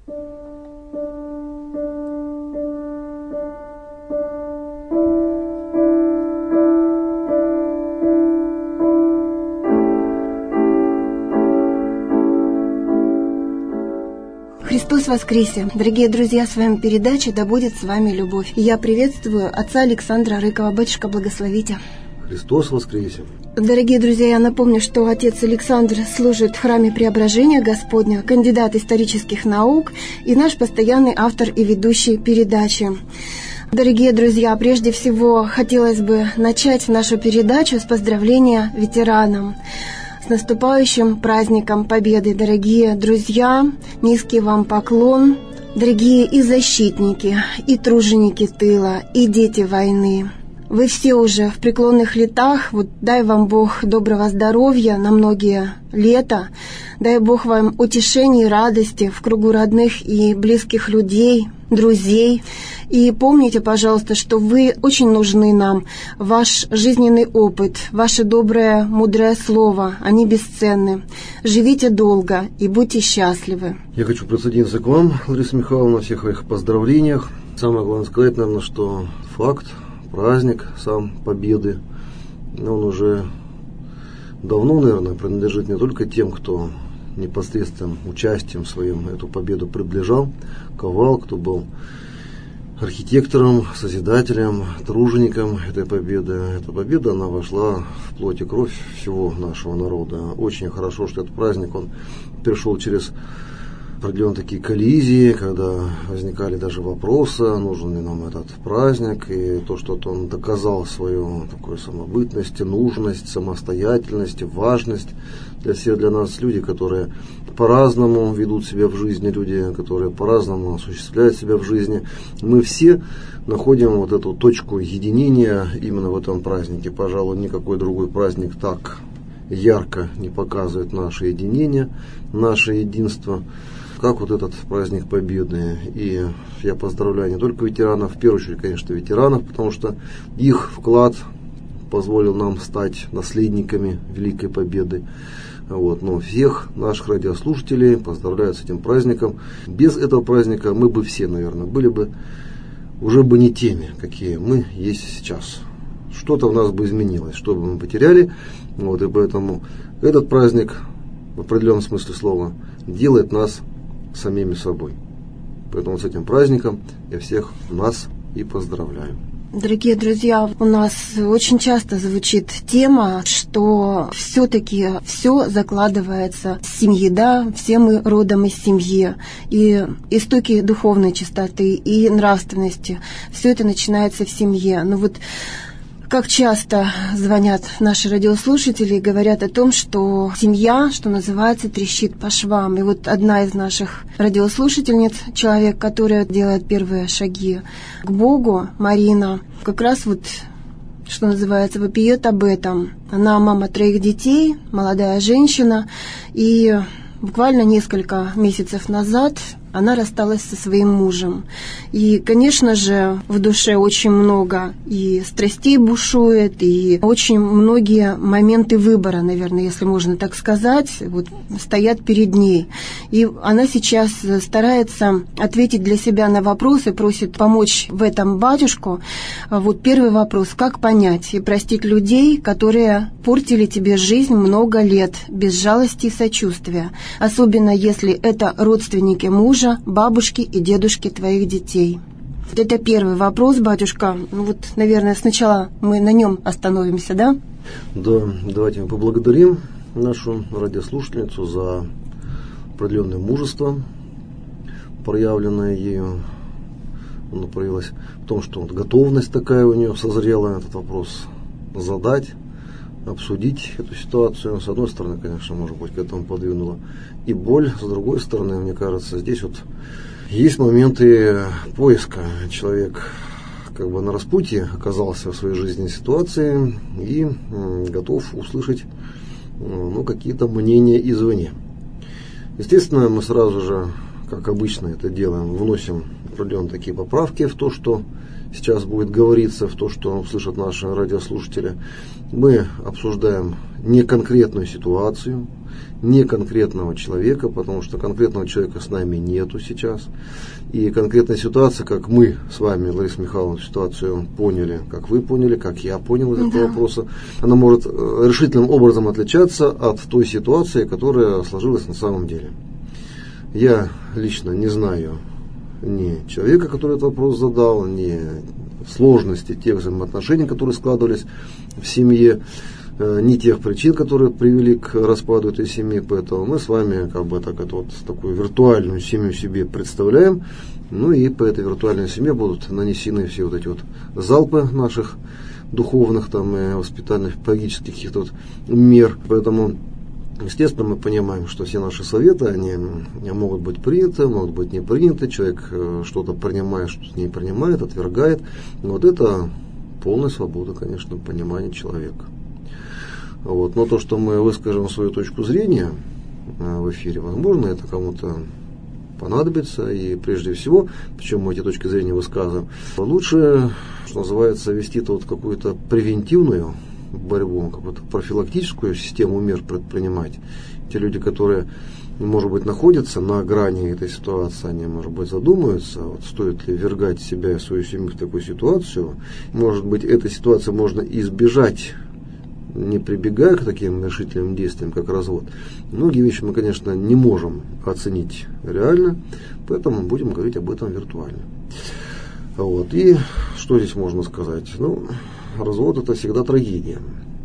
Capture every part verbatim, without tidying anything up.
Христос воскресе! Дорогие друзья, с вами передача «Да будет с вами любовь». И я приветствую отца Александра Рыкова. Батюшка, благословите. Христос воскресе! Дорогие друзья, я напомню, что отец Александр служит в храме Преображения Господня, кандидат исторических наук и наш постоянный автор и ведущий передачи. Дорогие друзья, прежде всего хотелось бы начать нашу передачу с поздравления ветеранам. С наступающим праздником Победы, дорогие друзья, низкий вам поклон, дорогие и защитники, и труженики тыла, и дети войны. Вы все уже в преклонных летах, вот дай вам Бог доброго здоровья на многие лета, дай Бог вам утешения и радости в кругу родных и близких людей, друзей. И помните, пожалуйста, что вы очень нужны нам, ваш жизненный опыт, ваше доброе, мудрое слово, они бесценны. Живите долго и будьте счастливы. Я хочу присоединиться к вам, Лариса Михайловна, на всех их поздравлениях. Самое главное сказать, наверное, что факт, праздник сам Победы, он уже давно, наверное, принадлежит не только тем, кто непосредственным участием своим эту победу приближал, ковал, кто был архитектором, созидателем, тружеником этой победы. Эта победа, она вошла в плоть и кровь всего нашего народа. Очень хорошо, что этот праздник, он перешел через определенные такие коллизии, когда возникали даже вопросы, нужен ли нам этот праздник, и то, что он доказал свою такую самобытность, нужность, самостоятельность, важность для всех, для нас, люди, которые по-разному ведут себя в жизни, люди, которые по-разному осуществляют себя в жизни. Мы все находим вот эту точку единения именно в этом празднике. Пожалуй, никакой другой праздник так ярко не показывает наше единение, наше единство, как вот этот праздник Победы. И я поздравляю не только ветеранов, в первую очередь, конечно, ветеранов, потому что их вклад позволил нам стать наследниками Великой Победы. Вот, но всех наших радиослушателей поздравляю с этим праздником. Без этого праздника мы бы все, наверное, были бы уже бы не теми, какие мы есть сейчас. Что-то в нас бы изменилось, что бы мы потеряли. Вот, и поэтому этот праздник, в определенном смысле слова, делает нас самими собой. Поэтому с этим праздником я всех нас и поздравляю. Дорогие друзья, у нас очень часто звучит тема, что все-таки все закладывается с семьи, да, все мы родом из семьи, и истоки духовной чистоты и нравственности, все это начинается в семье. Но вот как часто звонят наши радиослушатели и говорят о том, что семья, что называется, трещит по швам. И вот одна из наших радиослушательниц, человек, который делает первые шаги к Богу, Марина, как раз вот, что называется, вопиет об этом. Она мама троих детей, молодая женщина, и буквально несколько месяцев назад она рассталась со своим мужем. И, конечно же, в душе очень много и страстей бушует, и очень многие моменты выбора, наверное, если можно так сказать, вот, стоят перед ней. И она сейчас старается ответить для себя на вопросы, просит помочь в этом батюшку. Вот первый вопрос: как понять и простить людей, которые портили тебе жизнь много лет, без жалости и сочувствия, особенно если это родственники мужа, бабушки и дедушки твоих детей? Вот это первый вопрос, батюшка. Ну вот, наверное, сначала мы на нем остановимся, да? Да, давайте мы поблагодарим нашу радиослушательницу за определенное мужество, проявленное ею. Оно проявилось в том, что вот готовность такая у нее созрела этот вопрос задать, обсудить эту ситуацию. С одной стороны, конечно, может быть, к этому подвинула и боль. С другой стороны, мне кажется, здесь вот есть моменты поиска. Человек как бы на распутье оказался в своей жизненной ситуации и готов услышать ну, какие-то мнения извне. Естественно, мы сразу же, как обычно это делаем, вносим определенные такие поправки в то, что сейчас будет говориться, в то, что услышат наши радиослушатели. Мы обсуждаем не конкретную ситуацию, не конкретного человека, потому что конкретного человека с нами нету сейчас. И конкретная ситуация, как мы с вами, Лариса Михайловна, ситуацию поняли, как вы поняли, как я понял из этого да. вопроса, она может решительным образом отличаться от той ситуации, которая сложилась на самом деле. Я лично не знаю ни человека, который этот вопрос задал, ни сложности тех взаимоотношений, которые складывались в семье, ни тех причин, которые привели к распаду этой семьи. Поэтому мы с вами как бы так, это вот такую виртуальную семью себе представляем. Ну и по этой виртуальной семье будут нанесены все вот эти вот залпы наших духовных, там, и воспитательных, педагогических каких-то вот мер. Поэтому, естественно, мы понимаем, что все наши советы, они могут быть приняты, могут быть не приняты. Человек что-то принимает, что-то не принимает, отвергает. Но вот это полная свобода, конечно, понимания человека. Вот. Но то, что мы выскажем свою точку зрения в эфире, возможно, это кому-то понадобится. И прежде всего, причем мы эти точки зрения высказываем, лучше, что называется, вести-то вот какую-то превентивную борьбу, какую-то профилактическую систему мер предпринимать. Те люди, которые, может быть, находятся на грани этой ситуации, они, может быть, задумаются, вот, стоит ли ввергать себя и свою семью в такую ситуацию. Может быть, этой ситуации можно избежать, не прибегая к таким решительным действиям, как развод. Многие вещи мы, конечно, не можем оценить реально, поэтому будем говорить об этом виртуально. Вот. И что здесь можно сказать? Ну, развод — это всегда трагедия.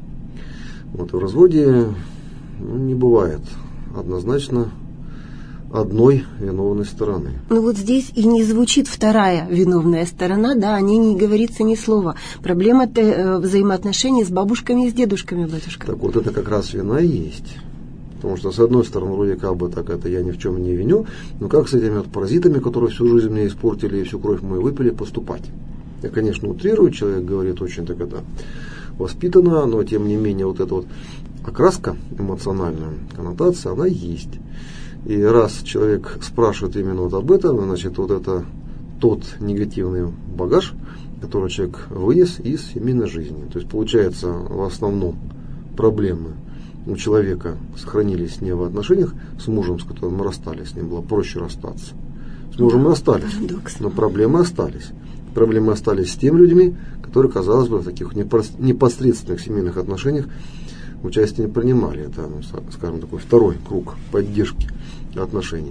Вот, и в разводе, ну, не бывает однозначно одной виновной стороны. Ну вот здесь и не звучит вторая виновная сторона, да, о ней не говорится ни слова. Проблема-то э, взаимоотношений с бабушками и с дедушками, батюшка. Так вот, это как раз вина и есть. Потому что, с одной стороны, вроде как бы так, это я ни в чем не виню, но как с этими вот паразитами, которые всю жизнь мне испортили и всю кровь мою выпили, поступать? Я, конечно, утрирую, человек говорит очень так это воспитанно, но тем не менее вот эта вот окраска эмоциональная, коннотация, она есть. И раз человек спрашивает именно вот об этом, значит, вот это тот негативный багаж, который человек вынес из семейной жизни. То есть, получается, в основном проблемы у человека сохранились не в отношениях с мужем, с которым мы расстались, с ним было проще расстаться. С мужем мы остались, но проблемы остались. Проблемы остались с теми людьми, которые, казалось бы, в таких непосредственных семейных отношениях участие не принимали. Это, скажем, такой второй круг поддержки отношений.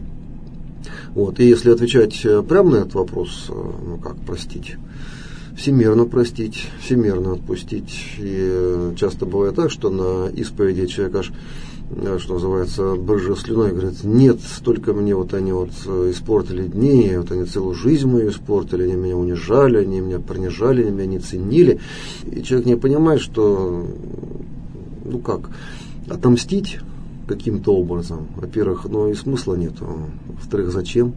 Вот. И если отвечать прямо на этот вопрос, ну как простить? Всемерно простить, всемерно отпустить. И часто бывает так, что на исповеди человек аж, что называется, брызжа слюной, говорит: нет, столько мне вот они вот испортили дни, вот они целую жизнь мою испортили, они меня унижали, они меня принижали, они меня не ценили. И человек не понимает, что, ну как, отомстить каким-то образом, во-первых, ну и смысла нету, во-вторых, зачем?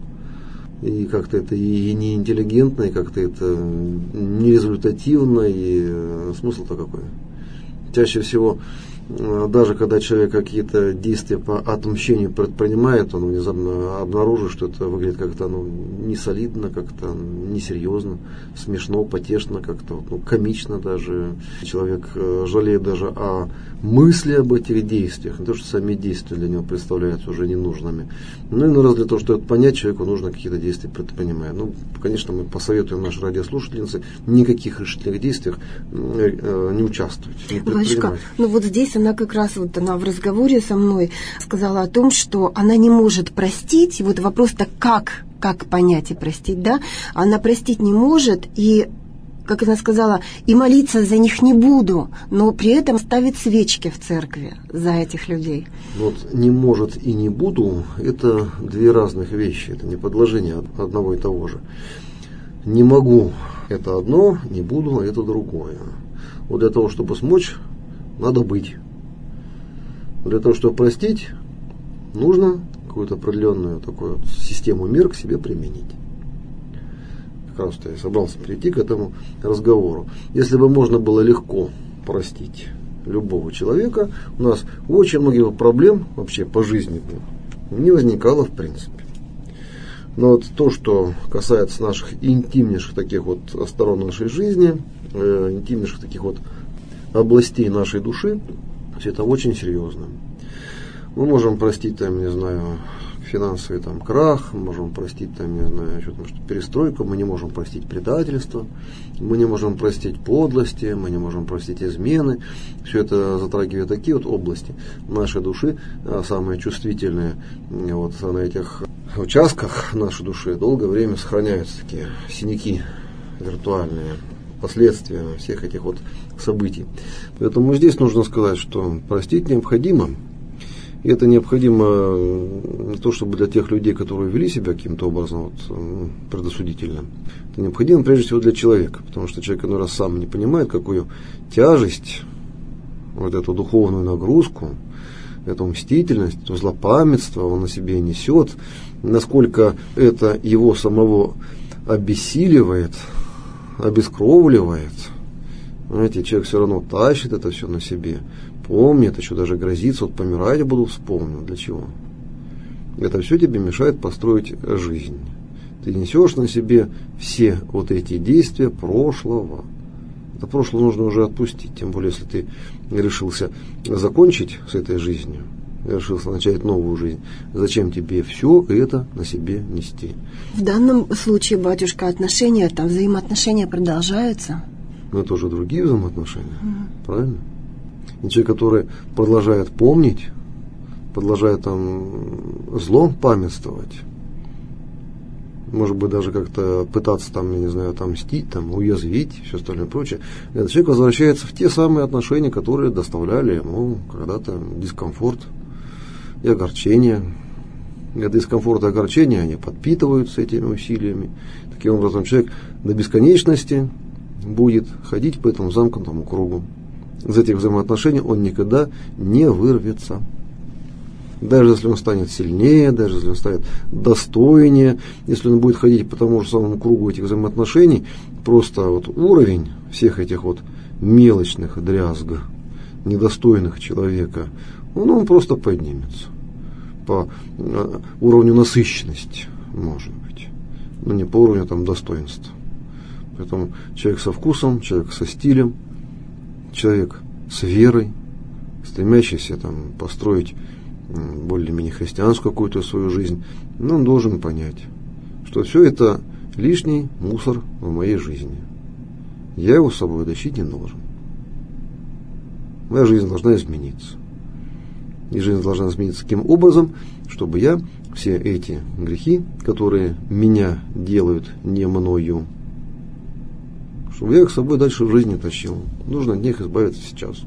И как-то это и неинтеллигентно, и как-то это нерезультативно, и смысл-то какой? Чаще всего, даже когда человек какие-то действия по отмщению предпринимает, он внезапно обнаружит, что это выглядит как-то, ну, несолидно, как-то несерьезно, смешно, потешно, как-то, ну, комично даже. Человек жалеет даже о мысли об этих действиях, не то, что сами действия для него представляются уже ненужными. Ну и ну, раз для того, чтобы это понять, человеку нужно какие-то действия предпринимать. Ну, конечно, мы посоветуем нашей радиослушательнице никаких решительных действиях не участвовать, не предпринимать. Ну вот здесь она как раз, вот она в разговоре со мной сказала о том, что она не может простить, и вот вопрос-то как, как понять и простить, да, она простить не может, и, как она сказала, и молиться за них не буду, но при этом ставит свечки в церкви за этих людей. Вот не может и не буду, это две разных вещи, это не подложение одного и того же. Не могу — это одно, не буду — это другое. Вот для того, чтобы смочь, надо быть. Для того, чтобы простить, нужно какую-то определенную такую вот систему мер к себе применить. Как раз я собрался перейти к этому разговору. Если бы можно было легко простить любого человека, у нас очень многих проблем вообще по жизни не возникало в принципе. Но вот то, что касается наших интимнейших таких вот сторон нашей жизни, э, интимнейших таких вот областей нашей души, все это очень серьезно. Мы можем простить, там, не знаю, финансовый там крах, мы можем простить, там, не знаю, что-то, что перестройку, мы не можем простить предательство, мы не можем простить подлости, мы не можем простить измены. Все это затрагивает такие вот области нашей души, самые чувствительные. Вот на этих участках нашей души долгое время сохраняются такие синяки виртуальные, последствия всех этих вот событий. Поэтому здесь нужно сказать, что простить необходимо. И это необходимо не то чтобы для тех людей, которые вели себя каким-то образом вот, предосудительно. Это необходимо прежде всего для человека, потому что человек иной раз сам не понимает, какую тяжесть, вот эту духовную нагрузку, эту мстительность, это злопамятство он на себе несет, насколько это его самого обессиливает, обескровливает. Знаете, человек все равно тащит это все на себе, помнит, еще даже грозится, вот помирать я буду, вспомню. Для чего? Это все тебе мешает построить жизнь. Ты несешь на себе все вот эти действия прошлого. Это прошлое нужно уже отпустить, тем более, если ты решился закончить с этой жизнью, решился начать новую жизнь, зачем тебе все это на себе нести? В данном случае, батюшка, отношения, там взаимоотношения продолжаются. Но это уже другие взаимоотношения, mm-hmm. правильно? И человек, который продолжает помнить, продолжает там зло памятствовать, может быть, даже как-то пытаться там, я не знаю, отомстить, там, уязвить, все остальное прочее, этот человек возвращается в те самые отношения, которые доставляли ему когда-то дискомфорт и огорчение. И дискомфорт и огорчение, они подпитываются этими усилиями. Таким образом, человек до бесконечности будет ходить по этому замкнутому кругу. Из этих взаимоотношений он никогда не вырвется. Даже если он станет сильнее, даже если он станет достойнее, если он будет ходить по тому же самому кругу этих взаимоотношений, просто вот уровень всех этих вот мелочных дрязг, недостойных человека, он, он просто поднимется по уровню насыщенности, может быть, но не по уровню там достоинства. Поэтому человек со вкусом, человек со стилем, человек с верой, стремящийся там построить более-менее христианскую какую-то свою жизнь, но он должен понять, что все это лишний мусор в моей жизни. Я его с собой тащить не должен. Моя жизнь должна измениться. И жизнь должна измениться таким образом, чтобы я все эти грехи, которые меня делают не мною, чтобы я их с собой дальше в жизни тащил. Нужно от них избавиться сейчас.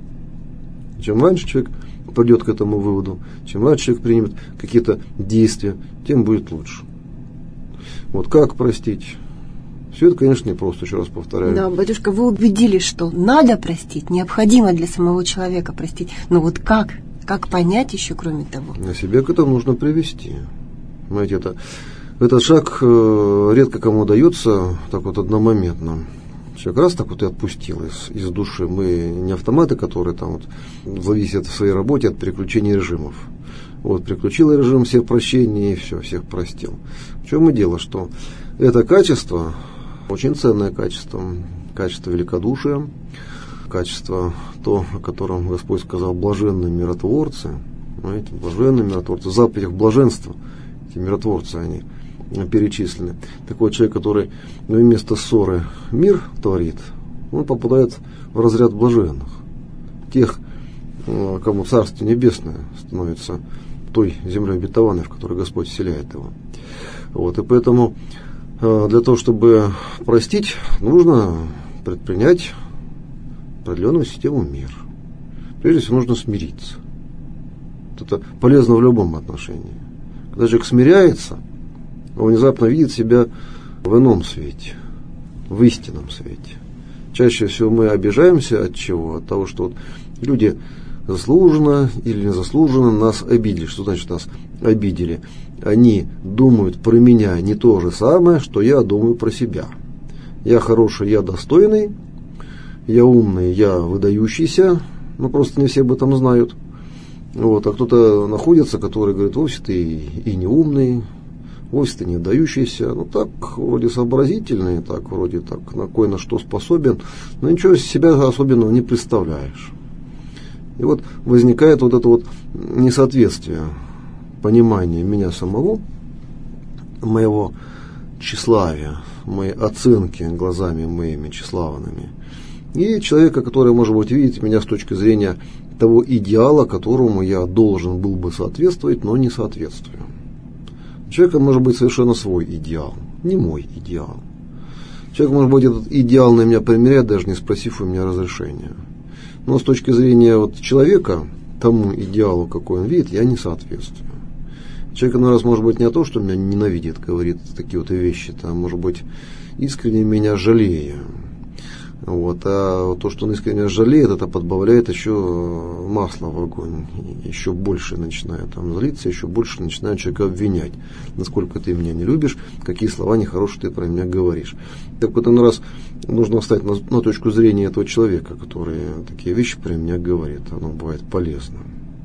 Чем раньше человек придет к этому выводу, чем раньше человек примет какие-то действия, тем будет лучше. Вот как простить? Все это, конечно, непросто, еще раз повторяю. Да, батюшка, вы убедились, что надо простить, необходимо для самого человека простить. Но вот как? Как понять еще, кроме того? На себя к этому нужно привести. Понимаете, это, этот шаг э, редко кому дается так вот одномоментно. Человек раз так вот и отпустил из, из души. Мы не автоматы, которые там вот зависят в своей работе от переключения режимов. Вот, переключил режим всех прощений и все, всех простил. В чем и дело, что это качество, очень ценное качество, качество великодушия, качество то, о котором Господь сказал, блаженные миротворцы. Знаете, блаженные миротворцы, в заповедях блаженства, эти миротворцы, они перечислены. Такой человек, который вместо ссоры мир творит, он попадает в разряд блаженных. Тех, кому Царство Небесное становится той землей обетованной, в которой Господь вселяет его. Вот, и поэтому для того, чтобы простить, нужно предпринять определенную систему мер. Прежде всего, нужно смириться. Это полезно в любом отношении. Когда человек смиряется, он внезапно видит себя в ином свете, в истинном свете. Чаще всего мы обижаемся от чего? От того, что вот люди заслуженно или незаслуженно нас обидели. Что значит нас обидели? Они думают про меня не то же самое, что я думаю про себя. Я хороший, я достойный, я умный, я выдающийся, но просто не все об этом знают. Вот, а кто-то находится, который говорит, вовсе ты и не умный, вовсе не дающийся, ну так вроде сообразительный, так вроде так на кое на что способен, но ничего из себя особенного не представляешь. И вот возникает вот это вот несоответствие понимания меня самого, моего тщеславия, моей оценки глазами моими тщеславными, и человека, который, может быть, видит меня с точки зрения того идеала, которому я должен был бы соответствовать, но не соответствую. У человека может быть совершенно свой идеал, не мой идеал. Человек, может быть, этот идеал на меня примеряет, даже не спросив у меня разрешения. Но с точки зрения вот человека, тому идеалу, какой он видит, я не соответствую. Человек, иной раз, может быть, не то, что меня ненавидит, говорит такие вот вещи, а может быть, искренне меня жалея. Вот, а то, что он искренне жалеет, это подбавляет еще масло в огонь. Еще больше начинает там злиться, еще больше начинает человека обвинять. Насколько ты меня не любишь, какие слова нехорошие ты про меня говоришь. Так вот, иной раз нужно встать на, на точку зрения этого человека, который такие вещи про меня говорит. Оно бывает полезно.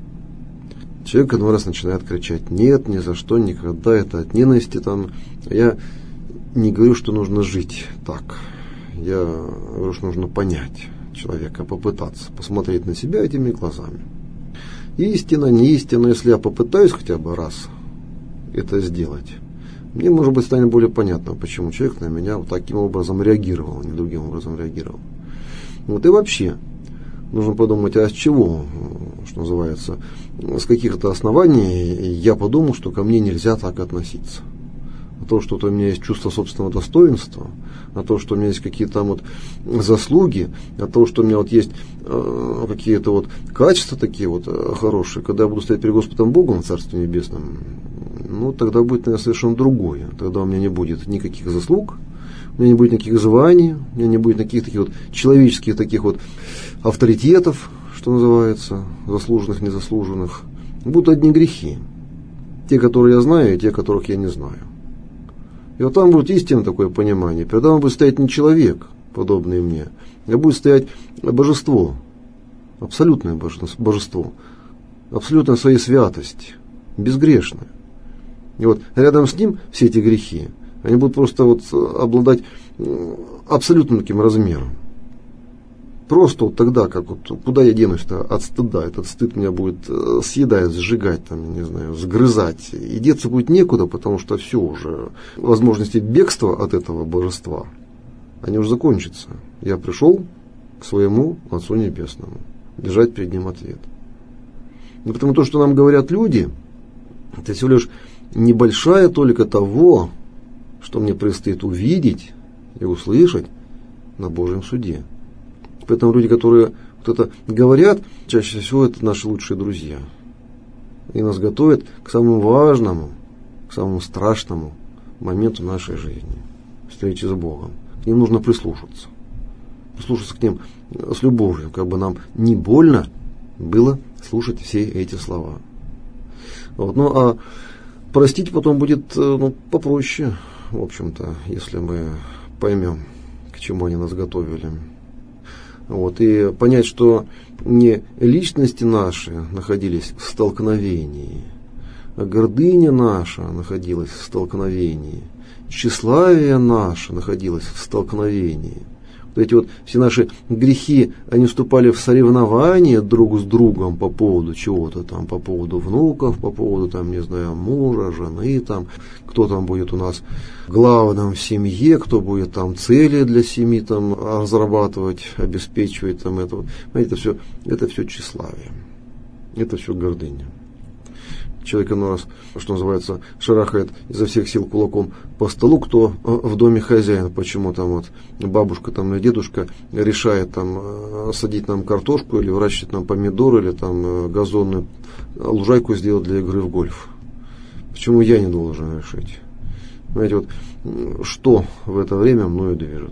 Человек иной раз начинает кричать: нет, ни за что, никогда, это от ненависти там. Я не говорю, что нужно жить так. Я говорю, что нужно понять человека, попытаться посмотреть на себя этими глазами. Истина, не истина, если я попытаюсь хотя бы раз это сделать, мне, может быть, станет более понятно, почему человек на меня вот таким образом реагировал, не другим образом реагировал. Вот и вообще нужно подумать, а с чего, что называется, с каких-то оснований я подумал, что ко мне нельзя так относиться. А то, что у меня есть чувство собственного достоинства, а то, что у меня есть какие-то там вот заслуги, а то, что у меня вот есть э, какие-то вот качества такие вот э, хорошие, когда я буду стоять перед Господом Богом в Царстве Небесном, ну, тогда будет, наверное, совершенно другое. Тогда у меня не будет никаких заслуг, у меня не будет никаких званий, у меня не будет никаких таких вот человеческих таких вот авторитетов, что называется, заслуженных, незаслуженных. Будут одни грехи. Те, которые я знаю, и те, которых я не знаю. И вот там будет истинное такое понимание. Передо мной будет стоять не человек, подобный мне, а будет стоять божество, абсолютное божество, абсолютная своей святости, безгрешное. И вот рядом с ним все эти грехи, они будут просто вот обладать абсолютным таким размером. Просто вот тогда, как вот, куда я денусь-то от стыда, этот стыд меня будет съедать, сжигать, там, не знаю, сгрызать. И деться будет некуда, потому что все уже, возможности бегства от этого божества, они уже закончатся. Я пришел к своему Отцу Небесному, держать перед Ним ответ. И потому то, что нам говорят люди, это всего лишь небольшая толика того, что мне предстоит увидеть и услышать на Божьем суде. Поэтому люди, которые вот это говорят, чаще всего это наши лучшие друзья. И нас готовят к самому важному, к самому страшному моменту нашей жизни. Встречи с Богом. К ним нужно прислушаться. Прислушаться к ним с любовью, как бы нам не больно было слушать все эти слова. Вот. Ну а простить потом будет ну, попроще, в общем-то, если мы поймем, к чему они нас готовили. Вот, и понять, что не личности наши находились в столкновении, а гордыня наша находилась в столкновении, тщеславие наше находилось в столкновении. Вот эти вот все наши грехи, они вступали в соревнования друг с другом по поводу чего-то там, по поводу внуков, по поводу там, не знаю, мужа, жены, там, кто там будет у нас главным в семье, кто будет там цели для семьи там разрабатывать, обеспечивать там это. Знаете, это все, это все тщеславие, это все гордыня. Человек иной раз, что называется, шарахает изо всех сил кулаком по столу, кто в доме хозяин. Почему там вот бабушка там, или дедушка решает там садить нам картошку или выращивать нам помидоры, или там газонную лужайку сделать для игры в гольф. Почему я не должен решить? Знаете, вот что в это время мною движет?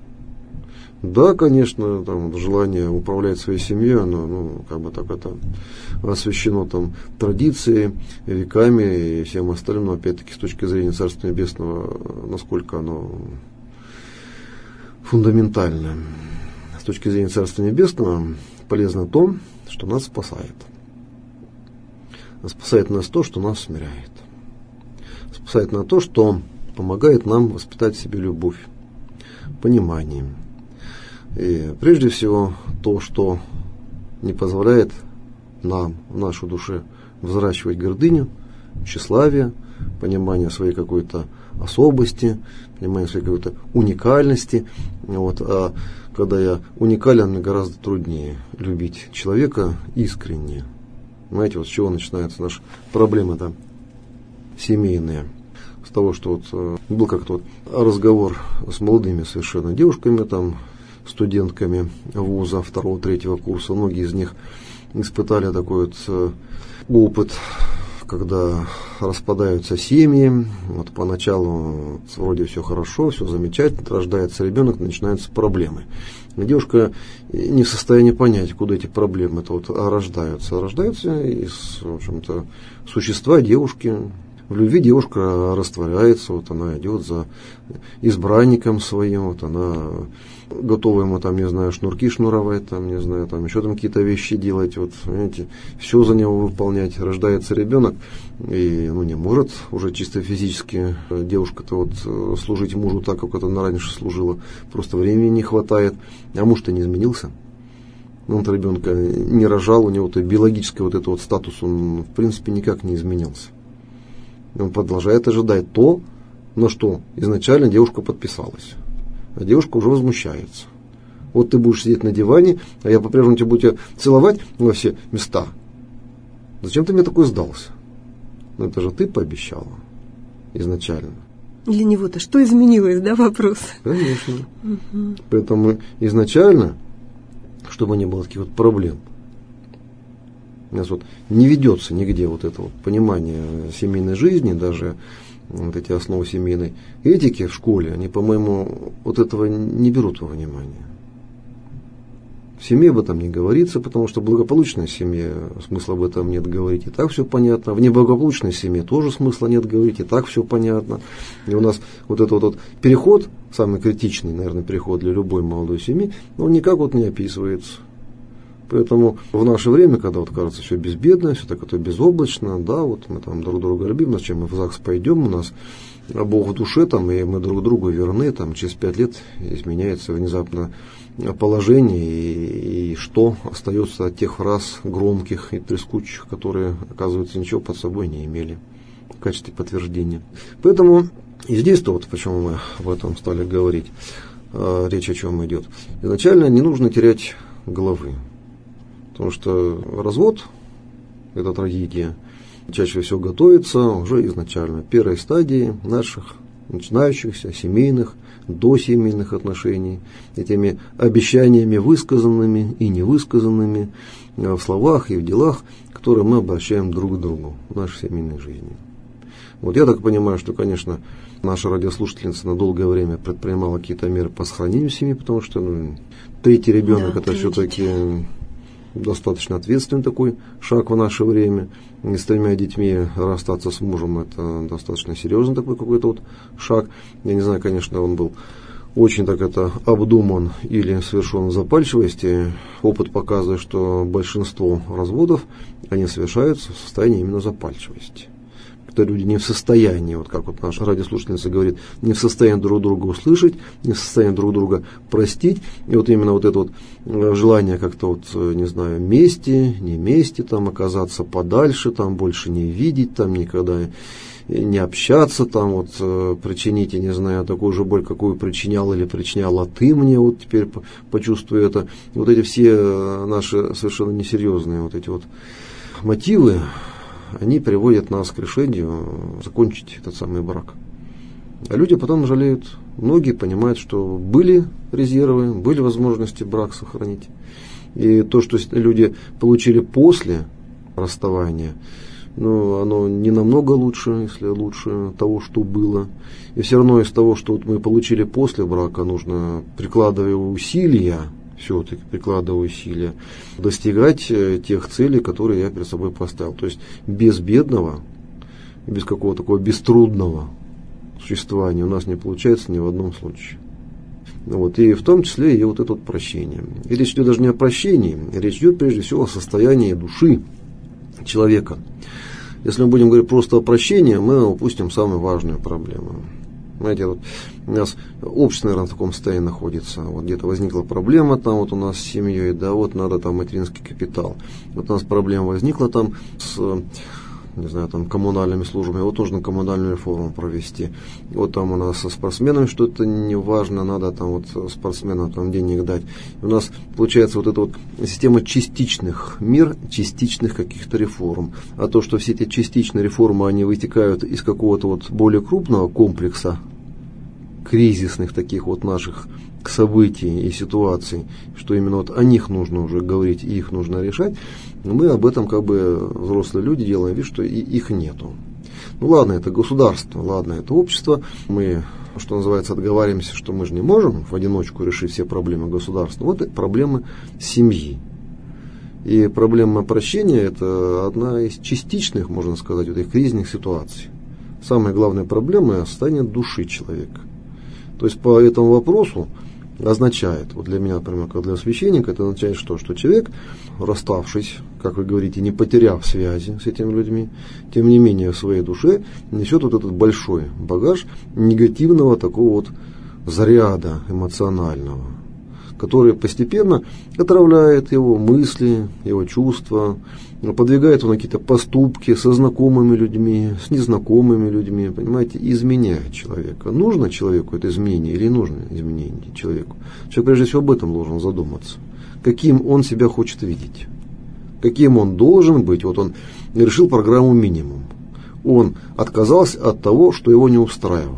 Да, конечно, там желание управлять своей семьей, оно, ну, как бы так это освящено там традицией, веками и всем остальным, но опять-таки с точки зрения Царства Небесного, насколько оно фундаментально. С точки зрения Царства Небесного полезно то, что нас спасает. Спасает нас то, что нас смиряет. сайт на то, что помогает нам воспитать в себе любовь, понимание. И прежде всего то, что не позволяет нам в нашу душе взращивать гордыню, тщеславие, понимание своей какой-то особости, понимание своей какой-то уникальности. Вот. А когда я уникален, мне гораздо труднее любить человека искренне. Знаете, вот с чего начинаются наши проблемы-то семейные? С того, что вот был как-то вот разговор с молодыми совершенно девушками, там, студентками вуза второго-третьего курса. Многие из них испытали такой вот опыт, когда распадаются семьи. Вот поначалу вот, вроде все хорошо, все замечательно, рождается ребенок, начинаются проблемы. И девушка не в состоянии понять, куда эти проблемы-то вот рождаются. Рождаются из, в общем-то, существа девушки. В любви девушка растворяется, вот она идет за избранником своим, вот она готова ему там, не знаю, шнурки шнуровать, там, не знаю, там еще там какие-то вещи делать, вот, понимаете, все за него выполнять. Рождается ребенок, и ну, не может уже чисто физически девушка-то вот служить мужу так, как это она раньше служила, просто времени не хватает, а муж-то не изменился. Он-то ребенка не рожал, у него-то биологический вот этот вот статус, он в принципе никак не изменился. Он продолжает ожидать то, на что изначально девушка подписалась. А девушка уже возмущается. Вот ты будешь сидеть на диване, а я по-прежнему тебя буду целовать во все места. Зачем ты мне такой сдался? Ну это же ты пообещала изначально. Для него-то что изменилось, да, вопрос? Конечно. Угу. Поэтому изначально, чтобы не было таких вот проблем, у нас вот не ведется нигде вот это вот понимание семейной жизни, даже вот эти основы семейной этики в школе, они, по-моему, вот этого не берут во внимание. В семье об этом не говорится, потому что в благополучной семье смысла об этом нет говорить, и так все понятно. В неблагополучной семье тоже смысла нет говорить, и так все понятно. И у нас вот этот вот переход, самый критичный, наверное, переход для любой молодой семьи, он никак вот не описывается. Поэтому в наше время, когда вот кажется все безбедно, все так это безоблачно, да, вот мы там друг друга любим, зачем мы в ЗАГС пойдем, у нас Бог в душе, там, и мы друг другу верны, там, через пять лет изменяется внезапно положение, и, и что остается от тех фраз громких и трескучих, которые, оказывается, ничего под собой не имели в качестве подтверждения. Поэтому и здесь-то вот почему мы об этом стали говорить, речь о чем идет. Изначально не нужно терять головы. Потому что развод, это трагедия, чаще всего готовится уже изначально, первой стадии наших начинающихся семейных, досемейных отношений, этими обещаниями высказанными и невысказанными в словах и в делах, которые мы обращаем друг к другу в нашей семейной жизни. Вот я так понимаю, что, конечно, наша радиослушательница на долгое время предпринимала какие-то меры по сохранению семьи, потому что ну, третий ребенок, да, это все-таки достаточно ответственный такой шаг в наше время. И с тремя детьми расстаться с мужем, это достаточно серьезный такой какой-то вот шаг. Я не знаю, конечно, он был очень так это обдуман или совершен в запальчивости. Опыт показывает, что большинство разводов, они совершаются в состоянии именно запальчивости. Когда люди не в состоянии, вот как вот наша радиослушательница говорит, не в состоянии друг друга услышать, не в состоянии друг друга простить. И вот именно вот это вот желание как-то вот, не знаю, мести, не мести, там оказаться подальше, там больше не видеть, там никогда не общаться, там вот причинить, я не знаю, такую же боль, какую причинял или причиняла ты мне, вот теперь почувствую это. Вот эти все наши совершенно несерьезные вот эти вот мотивы, они приводят нас к решению закончить этот самый брак. А люди потом жалеют. Многие понимают, что были резервы, были возможности брак сохранить. И то, что люди получили после расставания, ну, оно не намного лучше, если лучше того, что было. И все равно из того, что вот мы получили после брака, нужно, прикладывая усилия, все-таки прикладывая усилия, достигать тех целей, которые я перед собой поставил. То есть без бедного, без какого-то такого беструдного существования у нас не получается ни в одном случае. Вот, и в том числе и вот это вот прощение. И речь идет даже не о прощении, речь идет прежде всего о состоянии души человека. Если мы будем говорить просто о прощении, мы упустим самую важную проблему. Знаете, вот у нас общество, наверное, в таком состоянии находится. Вот где-то возникла проблема там вот у нас с семьей, да, вот надо там материнский капитал. Вот у нас проблема возникла там с, не знаю, там коммунальными службами, вот нужно коммунальную реформу провести. Вот там у нас со спортсменами что-то неважно, надо там вот спортсменам там денег дать. И у нас получается вот эта вот система частичных мер, частичных каких-то реформ. А то, что все эти частичные реформы, они вытекают из какого-то вот более крупного комплекса кризисных таких вот наших событий и ситуаций, что именно вот о них нужно уже говорить и их нужно решать, мы об этом как бы взрослые люди делаем вид, что и их нету. Ну ладно, это государство, ладно, это общество, мы, что называется, отговариваемся, что мы же не можем в одиночку решить все проблемы государства. Вот это проблемы семьи. И проблема прощения – это одна из частичных, можно сказать, вот этих кризисных ситуаций. Самая главная проблема – состояние души человека. То есть по этому вопросу означает, вот для меня, например, как для священника, это означает что? Что человек, расставшись, как вы говорите, не потеряв связи с этими людьми, тем не менее в своей душе несет вот этот большой багаж негативного такого вот заряда эмоционального, который постепенно отравляет его мысли, его чувства, подвигает его на какие-то поступки со знакомыми людьми, с незнакомыми людьми, понимаете, изменяет человека. Нужно человеку это изменение или не нужно изменение человеку? Человек прежде всего об этом должен задуматься. Каким он себя хочет видеть? Каким он должен быть? Вот он решил программу минимум. Он отказался от того, что его не устраивало.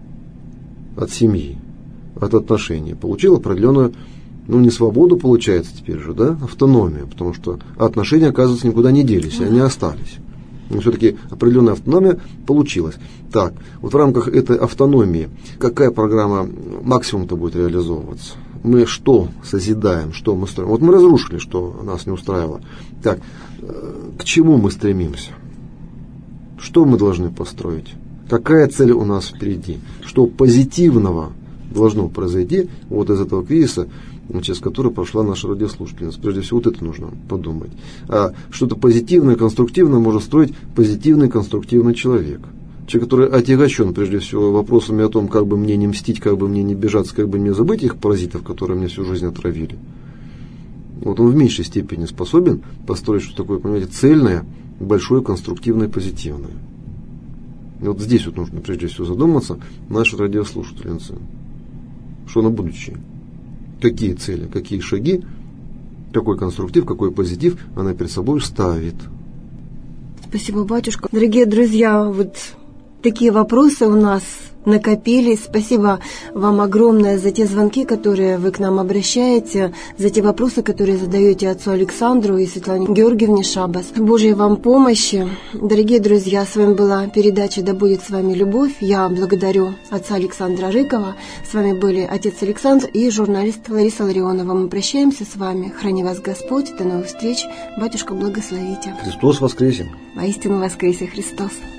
От семьи, от отношений. Получил определенную, ну, не свободу получается теперь же, да, автономию, потому что отношения, оказывается, никуда не делись, они остались. Но все-таки определенная автономия получилась. Так, вот в рамках этой автономии какая программа максимум-то будет реализовываться? Мы что созидаем, что мы строим? Вот мы разрушили, что нас не устраивало. Так, к чему мы стремимся? Что мы должны построить? Какая цель у нас впереди? Что позитивного должно произойти вот из этого кризиса, через который прошла наша радиослушательница. Прежде всего, вот это нужно подумать. А что-то позитивное, конструктивное может строить позитивный, конструктивный человек. Человек, который отягощен, прежде всего, вопросами о том, как бы мне не мстить, как бы мне не бежаться, как бы мне забыть их паразитов, которые мне всю жизнь отравили. Вот он в меньшей степени способен построить что-то такое, понимаете, цельное, большое, конструктивное, позитивное. И вот здесь вот нужно, прежде всего, задуматься нашей радиослушательнице. Что на будущее? Какие цели, какие шаги, какой конструктив, какой позитив она перед собой ставит. Спасибо, батюшка. Дорогие друзья, вот такие вопросы у нас накопились. Спасибо вам огромное за те звонки, которые вы к нам обращаете, за те вопросы, которые задаете отцу Александру и Светлане Георгиевне Шабас. Божьей вам помощи. Дорогие друзья, с вами была передача «Да будет с вами любовь». Я благодарю отца Александра Рыкова. С вами были отец Александр и журналист Лариса Ларионова. Мы прощаемся с вами. Храни вас Господь. До новых встреч. Батюшка, благословите. Христос воскресе. Воистину воскресе Христос.